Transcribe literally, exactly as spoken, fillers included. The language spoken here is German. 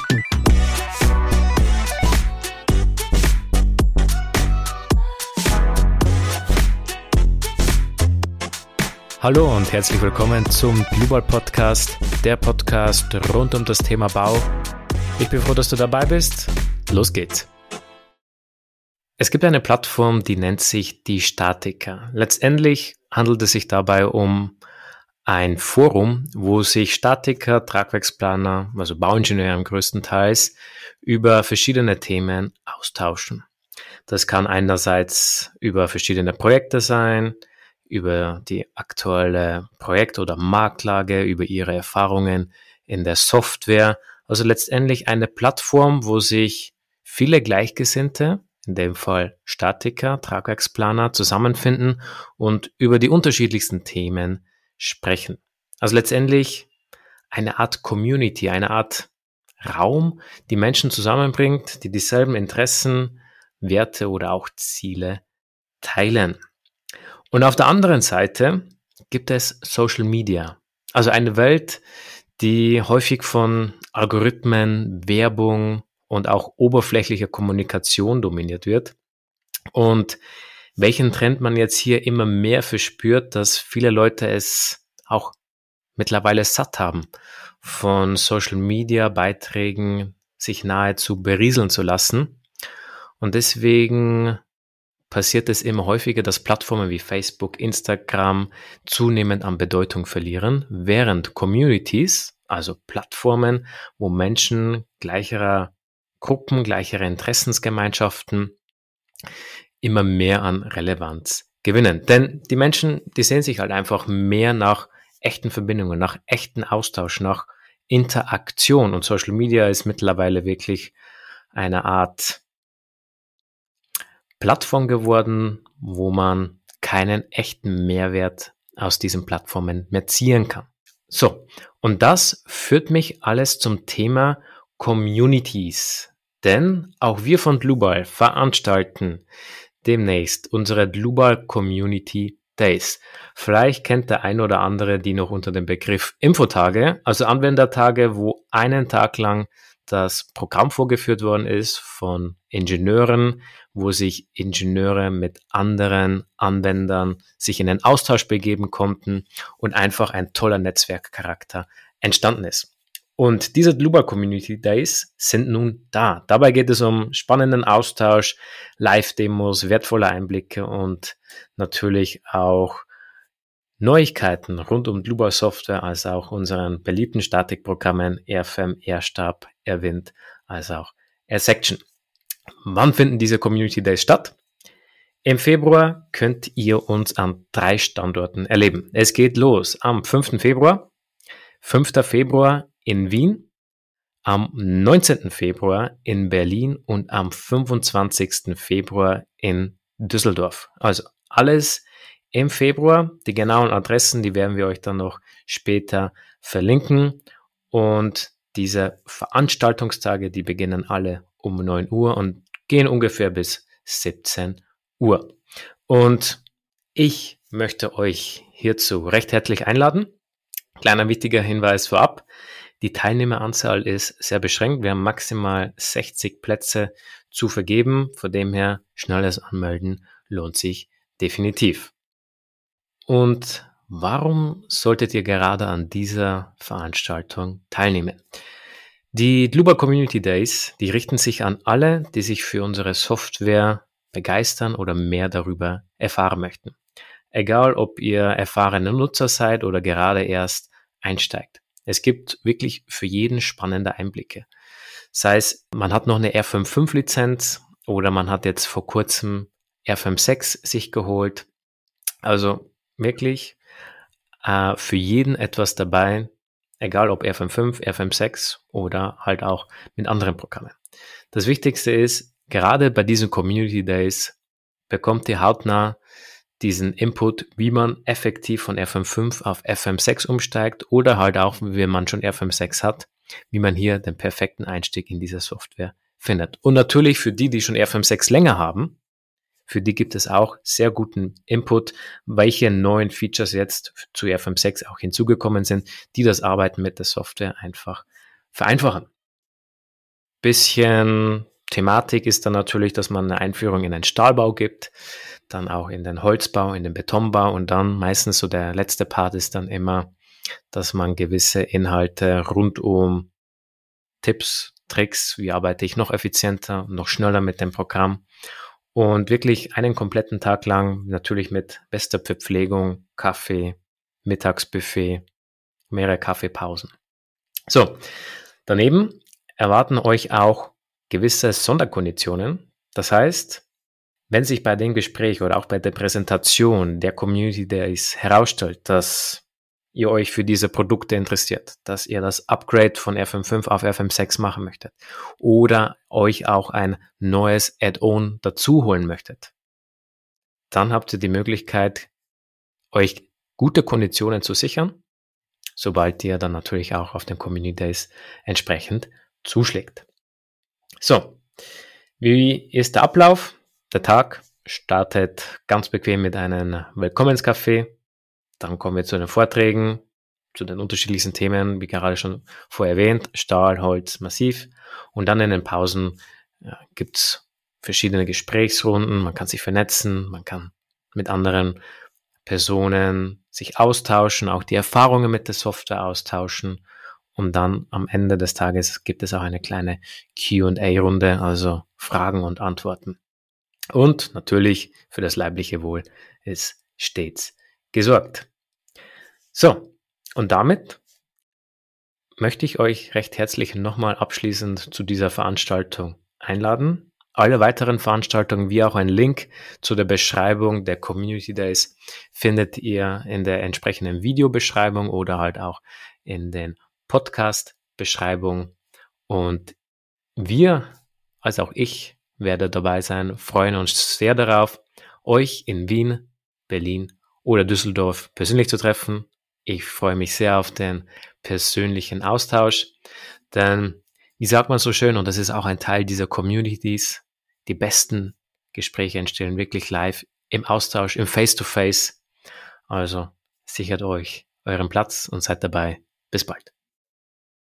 Hallo und herzlich willkommen zum Blueball Podcast, der Podcast rund um das Thema Bau. Ich bin froh, dass du dabei bist. Los geht's. Es gibt eine Plattform, die nennt sich die Statiker. Letztendlich handelt es sich dabei um ein Forum, wo sich Statiker, Tragwerksplaner, also Bauingenieure größtenteils, über verschiedene Themen austauschen. Das kann einerseits über verschiedene Projekte sein, über die aktuelle Projekt- oder Marktlage, über ihre Erfahrungen in der Software. Also letztendlich eine Plattform, wo sich viele Gleichgesinnte, in dem Fall Statiker, Tragwerksplaner, zusammenfinden und über die unterschiedlichsten Themen sprechen. Also letztendlich eine Art Community, eine Art Raum, die Menschen zusammenbringt, die dieselben Interessen, Werte oder auch Ziele teilen. Und auf der anderen Seite gibt es Social Media, also eine Welt, die häufig von Algorithmen, Werbung und auch oberflächlicher Kommunikation dominiert wird. Und welchen Trend man jetzt hier immer mehr verspürt, dass viele Leute es auch mittlerweile satt haben, von Social Media Beiträgen sich nahezu berieseln zu lassen. Und deswegen passiert es immer häufiger, dass Plattformen wie Facebook, Instagram zunehmend an Bedeutung verlieren, während Communities, also Plattformen, wo Menschen gleicherer Gruppen, gleicherer Interessensgemeinschaften immer mehr an Relevanz gewinnen. Denn die Menschen, die sehen sich halt einfach mehr nach echten Verbindungen, nach echten Austausch, nach Interaktion. Und Social Media ist mittlerweile wirklich eine Art Plattform geworden, wo man keinen echten Mehrwert aus diesen Plattformen mehr ziehen kann. So, und das führt mich alles zum Thema Communities. Denn auch wir von Blueball veranstalten demnächst unsere Blueball Community Days. Vielleicht kennt der ein oder andere die noch unter dem Begriff Infotage, also Anwendertage, wo einen Tag lang das Programm vorgeführt worden ist von Ingenieuren, wo sich Ingenieure mit anderen Anwendern sich in den Austausch begeben konnten und einfach ein toller Netzwerkcharakter entstanden ist. Und diese Blueball Community Days sind nun da. Dabei geht es um spannenden Austausch, Live-Demos, wertvolle Einblicke und natürlich auch Neuigkeiten rund um Blueball Software, als auch unseren beliebten Statikprogrammen Airfam, Airstab, Airwind, als auch AirSection. Wann finden diese Community Days statt? Im Februar könnt ihr uns an drei Standorten erleben. Es geht los am fünften Februar, fünften Februar in Wien, am neunzehnten Februar in Berlin und am fünfundzwanzigsten Februar in Düsseldorf. Also alles im Februar. Die genauen Adressen, die werden wir euch dann noch später verlinken. Und diese Veranstaltungstage, die beginnen alle um neun Uhr und gehen ungefähr bis siebzehn Uhr. Und ich möchte euch hierzu recht herzlich einladen. Kleiner wichtiger Hinweis vorab. Die Teilnehmeranzahl ist sehr beschränkt. Wir haben maximal sechzig Plätze zu vergeben. Von dem her, schnelles Anmelden lohnt sich definitiv. Und warum solltet ihr gerade an dieser Veranstaltung teilnehmen? Die Blueball Community Days, die richten sich an alle, die sich für unsere Software begeistern oder mehr darüber erfahren möchten. Egal, ob ihr erfahrene Nutzer seid oder gerade erst einsteigt. Es gibt wirklich für jeden spannende Einblicke. Sei es, man hat noch eine R fünf Punkt fünf Lizenz oder man hat jetzt vor kurzem R fünf Punkt sechs sich geholt. Also wirklich äh, für jeden etwas dabei, egal ob R fünf Punkt fünf, R fünf Punkt sechs oder halt auch mit anderen Programmen. Das Wichtigste ist, gerade bei diesen Community Days bekommt ihr hautnah diesen Input, wie man effektiv von R fünf Punkt fünf auf R fünf Punkt sechs umsteigt oder halt auch, wenn man schon R fünf Punkt sechs hat, wie man hier den perfekten Einstieg in diese Software findet. Und natürlich für die, die schon R fünf Punkt sechs länger haben, für die gibt es auch sehr guten Input, welche neuen Features jetzt zu R fünf Punkt sechs auch hinzugekommen sind, die das Arbeiten mit der Software einfach vereinfachen. Bisschen Thematik ist dann natürlich, dass man eine Einführung in den Stahlbau gibt, dann auch in den Holzbau, in den Betonbau und dann meistens so der letzte Part ist dann immer, dass man gewisse Inhalte rund um Tipps, Tricks, wie arbeite ich noch effizienter, noch schneller mit dem Programm und wirklich einen kompletten Tag lang natürlich mit bester Verpflegung, Kaffee, Mittagsbuffet, mehrere Kaffeepausen. So, daneben erwarten euch auch gewisse Sonderkonditionen. Das heißt, wenn sich bei dem Gespräch oder auch bei der Präsentation der Community Days herausstellt, dass ihr euch für diese Produkte interessiert, dass ihr das Upgrade von R fünf Punkt fünf auf R fünf Punkt sechs machen möchtet oder euch auch ein neues Add-on dazu holen möchtet, dann habt ihr die Möglichkeit, euch gute Konditionen zu sichern, sobald ihr dann natürlich auch auf den Community Days entsprechend zuschlägt. So, wie ist der Ablauf? Der Tag startet ganz bequem mit einem Willkommenskaffee. Dann kommen wir zu den Vorträgen, zu den unterschiedlichsten Themen, wie gerade schon vorher erwähnt, Stahl, Holz, Massiv. Und dann in den Pausen ja, gibt es verschiedene Gesprächsrunden, man kann sich vernetzen, man kann mit anderen Personen sich austauschen, auch die Erfahrungen mit der Software austauschen. Und dann am Ende des Tages gibt es auch eine kleine Q und A-Runde, also Fragen und Antworten. Und natürlich für das leibliche Wohl ist stets gesorgt. So, und damit möchte ich euch recht herzlich nochmal abschließend zu dieser Veranstaltung einladen. Alle weiteren Veranstaltungen wie auch ein Link zu der Beschreibung der Community Days findet ihr in der entsprechenden Videobeschreibung oder halt auch in den Podcast-Beschreibungen. Und wir, als auch ich, werde dabei sein, freuen uns sehr darauf, euch in Wien, Berlin oder Düsseldorf persönlich zu treffen. Ich freue mich sehr auf den persönlichen Austausch, denn wie sagt man so schön, und das ist auch ein Teil dieser Communities, die besten Gespräche entstehen wirklich live im Austausch, im Face-to-Face. Also sichert euch euren Platz und seid dabei. Bis bald.